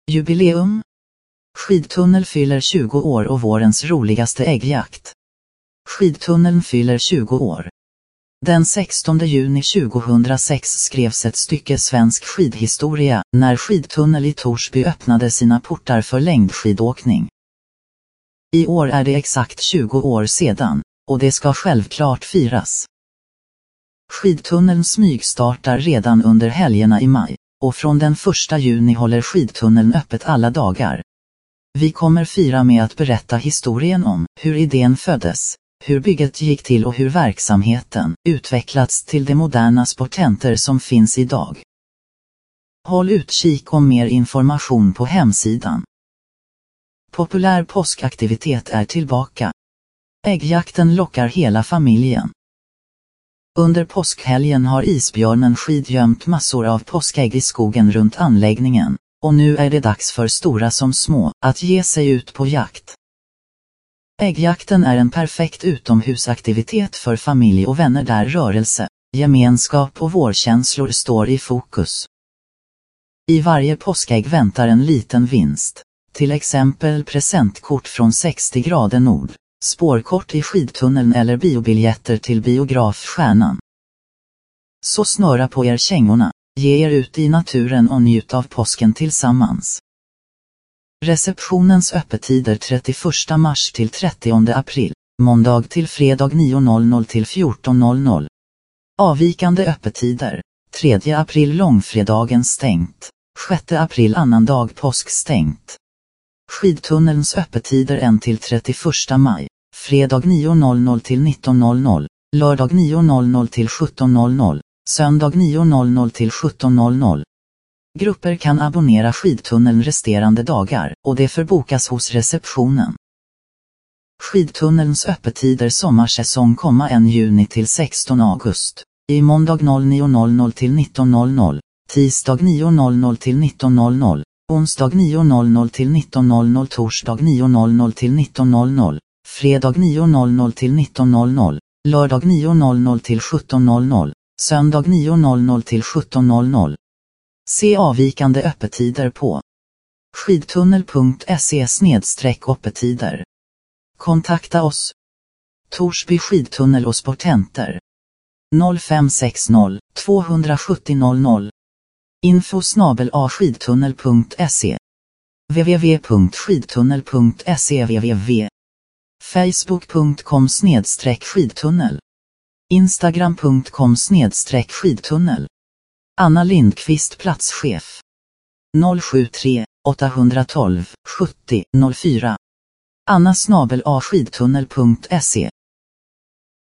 Jubileum. Skidtunnel fyller 20 år och vårens roligaste äggjakt. Skidtunneln fyller 20 år. Den 16 juni 2006 skrevs ett stycke svensk skidhistoria när skidtunnel i Torsby öppnade sina portar för längdskidåkning. I år är det exakt 20 år sedan, och det ska självklart firas. Skidtunneln smygstartar redan under helgerna i maj, och från den 1 juni håller skidtunneln öppet alla dagar. Vi kommer fira med att berätta historien om hur idén föddes, hur bygget gick till och hur verksamheten utvecklats till de moderna sportenter som finns idag. Håll utkik om mer information på hemsidan. Populär påskaktivitet är tillbaka. Äggjakten lockar hela familjen. Under påskhelgen har isbjörnen skidgömt massor av påskägg i skogen runt anläggningen, och nu är det dags för stora som små att ge sig ut på jakt. Äggjakten är en perfekt utomhusaktivitet för familj och vänner där rörelse, gemenskap och vårkänslor står i fokus. I varje påskägg väntar en liten vinst, till exempel presentkort från 60 grader nord, spårkort i skidtunneln eller biobiljetter till biografstjärnan. Så snöra på er kängorna, ge er ut i naturen och njut av påsken tillsammans. Receptionens öppettider 31 mars till 30 april, måndag till fredag 9.00 till 14.00. Avvikande öppettider, 3 april långfredagen stängt, 6 april annandag påsk stängt. Skidtunnelns öppettider 1 till 31 maj, fredag 9.00 till 19.00, lördag 9.00 till 17.00, söndag 9.00 till 17.00. Grupper kan abonnera skidtunneln resterande dagar, och det förbokas hos receptionen. Skidtunnelns öppettider sommarsäsong 1 juni till 16 august, i måndag 09.00 till 19.00, tisdag 9.00 till 19.00, onsdag 9.00 till 19.00, torsdag 9.00 till 19.00, fredag 9.00 till 19.00, lördag 9.00 till 17.00, söndag 9.00 till 17.00. Se avvikande öppettider på skidtunnel.se/öppettider. Kontakta oss. Torsby skidtunnel och sportenter. 0560 270 00. info@skidtunnel.se. www.skidtunnel.se. www. facebook.com/skidtunnel. instagram.com/skidtunnel. Anna Lindqvist platschef. 073 812 70 04. anna@skidtunnel.se